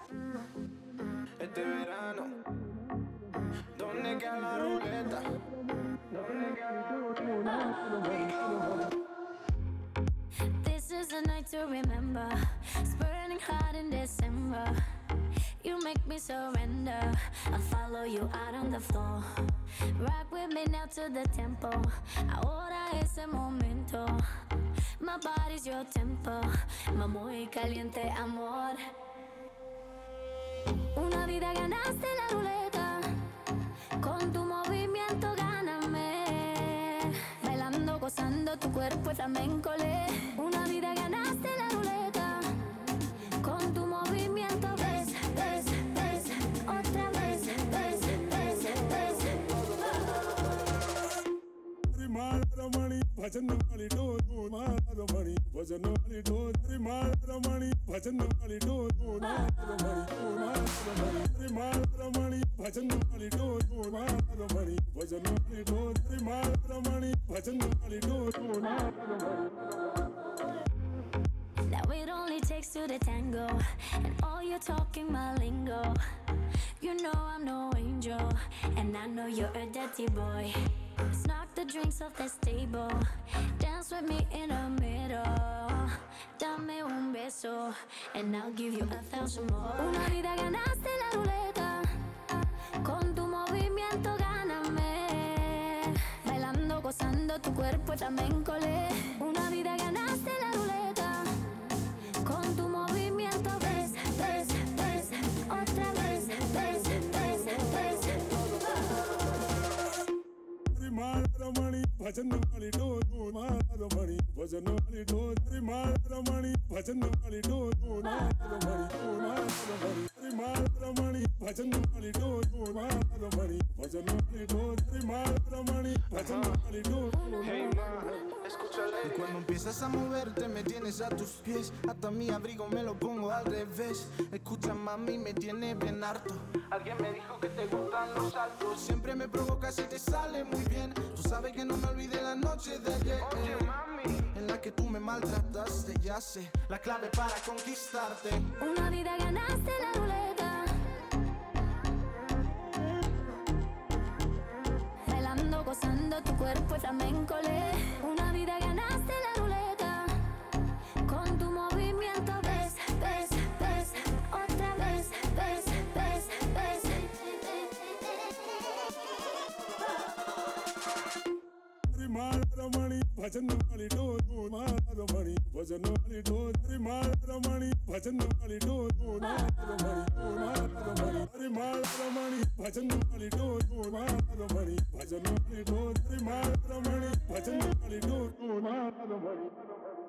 Este verano, ¿dónde queda la ruleta? This is a night to remember. It's burning hot in December. You make me surrender. I'll follow you out on the floor. Rock with me now to the tempo. Ahora es el momento. My body's your tempo. My muy caliente amor. Una vida ganaste la ruleta. Con tu movimiento gáname. Bailando, gozando tu cuerpo es flamenco. Una vida ganaste la ruleta. Con tu movimiento ves, ves, ves. Otra vez, ves, ves, ves. Ramaani, bhajan wali do Ramaani, bhajan wali do Ramaani, bhajan wali do Ramaani, bhajan wali do Ramaani, bhajan wali do Ramaani, bhajan wali do. Now it only takes two to tango, and all you're talking my lingo. You know I'm no angel, and I know you're a dirty boy. Let's knock the drinks off this table. Dance with me in the middle. Dame un beso, and I'll give you 1,000 more. Una vida ganaste la ruleta. Con tu movimiento gáname. Bailando, gozando tu cuerpo flamenco. Una vida ganaste la ruleta. Con tu movimiento ves, ves, ves. Otra vez, ves, ves, ves. Ramaani, bhajan wali do Ramaani, bhajan wali do Ramaani, bhajan wali do Ramaani, bhajan wali do Ramaani, bhajan wali do Ramaani, bhajan wali do. Hey ma, escúchale. Y cuando empiezas a moverte me tienes a tus pies. Hasta mi abrigo me lo pongo al revés. Escucha mami, me tiene bien harto. Alguien me dijo que te gustan los altos. Siempre me provocas y te sale muy bien. Tú sabes que no me olvidé la noche de ayer. Oye mami, En la que tú me maltrataste, ya sé la clave para conquistarte. Una vida ganaste la ruleta. Bailando, gozando tu cuerpo flamenco. Una vida ganaste la ruleta. Con tu movimiento ves, ves, ves. Otra vez, ves, ves, ves. Ramaani, bhajan wali do Ramaani, bhajan wali do Ramaani, bhajan wali do Ramaani, bhajan wali do Ramaani, bhajan wali do Ramaani, bhajan wali do.